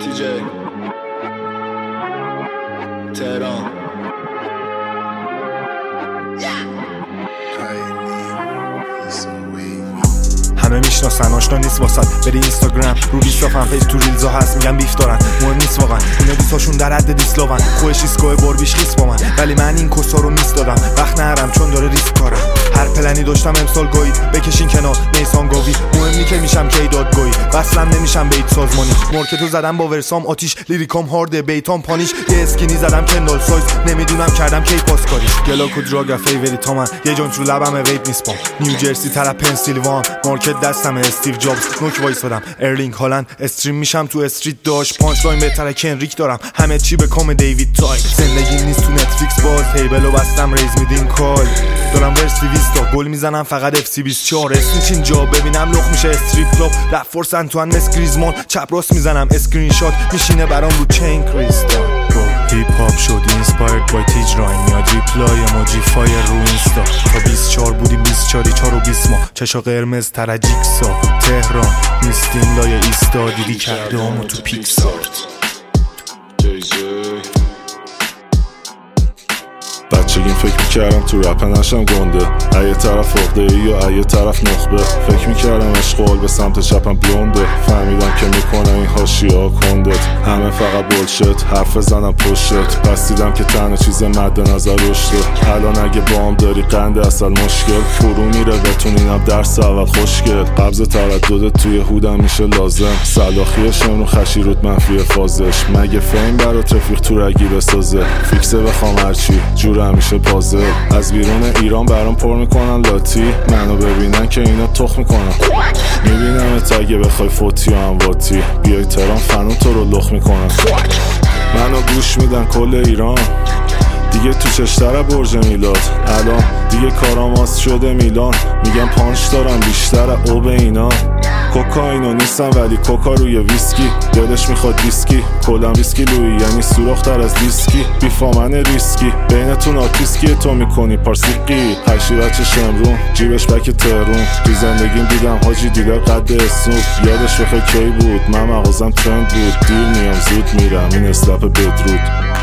TJ تهران. همه میشناسن آشنا نیست واسط، بری اینستاگرام رو 20 فن پیج تو ریلزا هست میگن بیف دارن، مهم نیست واقعا اینا دوتاشون در حد دیسلاون، خوش ایسکای باربیش لیست با من، ولی من این کسا رو میس دادم وقت نرم چون داره ریسک کارم. هر پلنی داشتم امسال گویی بکشین کنار نیسان گاوی، مهم که میشم کی دادگاهی، وصلم نمیشم بیت سازمانی، مارکتو زدم با ورسام آتیش، لیریکام هارد بیتام پانیش، یه اسکینی زدم کندال سایز نمیدونم کردم کی پاس کاریش، گلاکو دراگ فیوری تا من یه جون تو لبم ویپ میسپام، نیوجرسی طرف پنسیلوان مارکت دستم استیو جابز، نوک وایسادم ارلینگ هالند، استریم میشم تو استریت داش، پانچ لاین بهتره کنریک دارم، همه چی به کام دیوید تای، زندگی نیست تو نتفلیکس باز، تیبلو بستم ریز میدین کال، دارم ورسی ویستا گل میزنم فقط اف سی 24، اسنیچ اینجا ببینم لخ میشه استریپ کلاب، رپ فورس انتوان مس گریزمان، چپ راست میزنم اسکرین شات میشینه برام رو چین کریستال. هیپ هاپ شد اینسپایرد بای تیج راین، میاد ریپلای اموجی فایر رو اینستا، تا 24 بودیم 24 4 و 20 ماه، چشا قرمز ترجیکسا، تهران نیستیم لای ایستا، دیدی کرده همو تو پیکسار. بچگیم فکر میکردم تو رپ نشم گنده، ایه طرف عقده ای یا ایه طرف نخبه، فکر میکردم اشغال به سمت چپم بلونده، فهمیدم که میکنم این حاشیه ها کندت، همه فقط بولشت حرف زنم پشتت، پس دیدم که تنها چیز مد نظر رشده، الان اگه بام داری قند اصل مشکل، فرو میره بتونینم درس اول خوشگل، قبض ترددت توی هودم میشه لازم، سلاخی شمرون خشیروت منفی فازش، مگه فیم برات رفیق تو رگی بسازه، فیکسه بخوام هرچی جور همیشه پازل، از بیرون ایران برام پر میکنن لاتی، منو ببینن که اینا تخ میکنن، میبینم اگه بخوای فوتی و امواتی، بیای تهران فنون تو رو لخ میکنن، منو گوش میدن کل ایران، دیگه تو چشتره برج میلاد، الان دیگه کاراماس شده میلان، میگم پانچ دارم بیشتر او به اینا، کوکائینو نیستم ولی کوکا روی ویسکی، دلش میخواد دیسکی، کلم ویسکی لویی یعنی سوراخ‌تر از دیسکی، بیفامن ریسکی، بینتون آرتیسکی تو میکنی پارسیقی، هرشی بچه شمرون جیبش بک تهرون، تو زندگیم دیدم حاجی دیلر قد اسنوپ، یادش بخیر کی بود من مغازم ترند بود، دیر میام زود میرم این اسلپ بدرود.